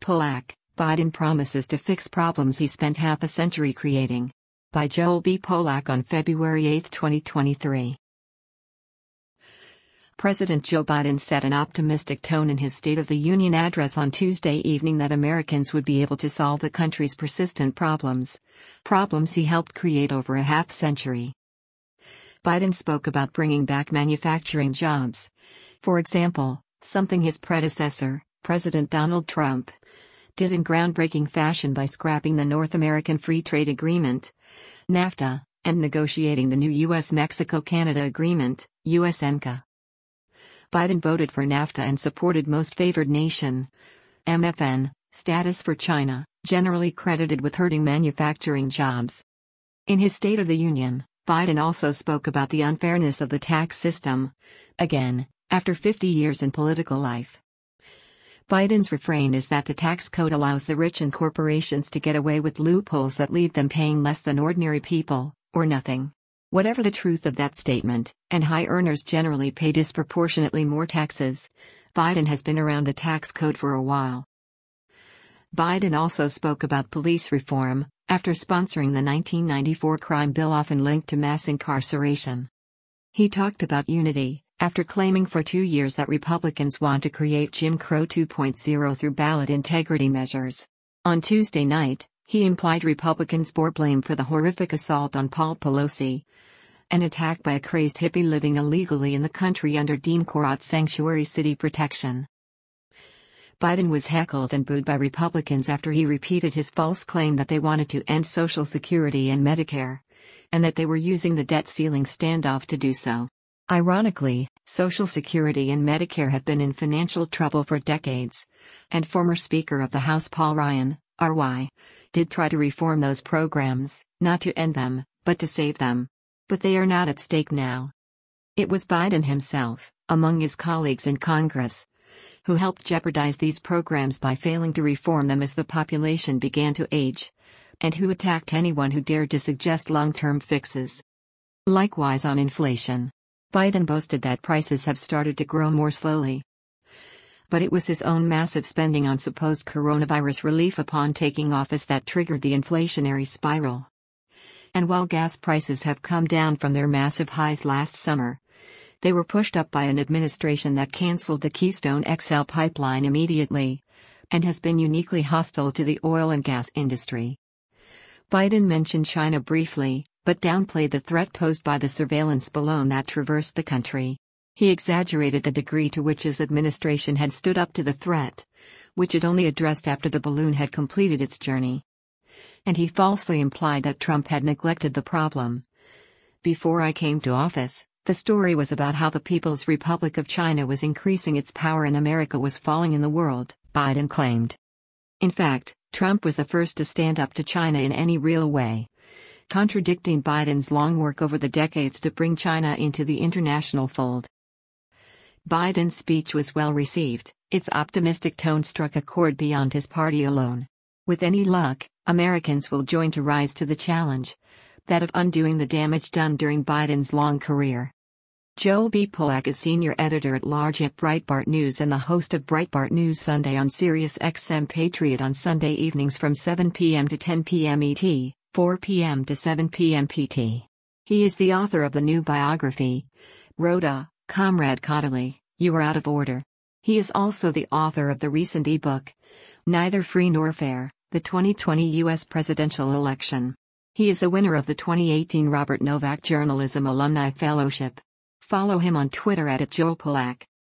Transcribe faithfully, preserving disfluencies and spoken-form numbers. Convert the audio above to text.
Polak, Biden promises to fix problems he spent half a century creating. By Joel B. Polak on February eighth, twenty twenty-three. President Joe Biden set an optimistic tone in his State of the Union address on Tuesday evening that Americans would be able to solve the country's persistent problems, problems he helped create over a half century. Biden spoke about bringing back manufacturing jobs. For example, something his predecessor, President Donald Trump, did in groundbreaking fashion by scrapping the North American Free Trade Agreement, NAFTA, and negotiating the new U S Mexico-Canada Agreement, USMCA. Biden voted for NAFTA and supported Most Favored Nation, M F N, status for China, generally credited with hurting manufacturing jobs. In his State of the Union, Biden also spoke about the unfairness of the tax system, again, after fifty years in political life. Biden's refrain is that the tax code allows the rich and corporations to get away with loopholes that leave them paying less than ordinary people, or nothing. Whatever the truth of that statement, and high earners generally pay disproportionately more taxes, Biden has been around the tax code for a while. Biden also spoke about police reform, after sponsoring the nineteen ninety-four crime bill often linked to mass incarceration. He talked about unity, after claiming for two years that Republicans want to create Jim Crow two point oh through ballot integrity measures. On Tuesday night, he implied Republicans bore blame for the horrific assault on Paul Pelosi, an attack by a crazed hippie living illegally in the country under Dean Korat's sanctuary city protection. Biden was heckled and booed by Republicans after he repeated his false claim that they wanted to end Social Security and Medicare, and that they were using the debt ceiling standoff to do so. Ironically, Social Security and Medicare have been in financial trouble for decades, and former Speaker of the House Paul Ryan, R Y, did try to reform those programs, not to end them, but to save them. But they are not at stake now. It was Biden himself, among his colleagues in Congress, who helped jeopardize these programs by failing to reform them as the population began to age, and who attacked anyone who dared to suggest long-term fixes. Likewise on inflation. Biden boasted that prices have started to grow more slowly. But it was his own massive spending on supposed coronavirus relief upon taking office that triggered the inflationary spiral. And while gas prices have come down from their massive highs last summer, they were pushed up by an administration that canceled the Keystone X L pipeline immediately, and has been uniquely hostile to the oil and gas industry. Biden mentioned China briefly, but downplayed the threat posed by the surveillance balloon that traversed the country. He exaggerated the degree to which his administration had stood up to the threat, which it only addressed after the balloon had completed its journey. And he falsely implied that Trump had neglected the problem. Before I came to office, the story was about how the People's Republic of China was increasing its power and America was falling in the world, Biden claimed. In fact, Trump was the first to stand up to China in any real way, contradicting Biden's long work over the decades to bring China into the international fold. Biden's speech was well received. Its optimistic tone struck a chord beyond his party alone. With any luck, Americans will join to rise to the challenge, that of undoing the damage done during Biden's long career. Joel B. Polak is senior editor-at-large at Breitbart News and the host of Breitbart News Sunday on Sirius X M Patriot on Sunday evenings from seven p m to ten p m E T, four p m to seven p m P T. He is the author of the new biography, Rhoda, Comrade Caudill, You Are Out of Order. He is also the author of the recent ebook, Neither Free Nor Fair, the twenty twenty U S presidential election. He is a winner of the twenty eighteen Robert Novak Journalism Alumni Fellowship. Follow him on Twitter at Joel Polak.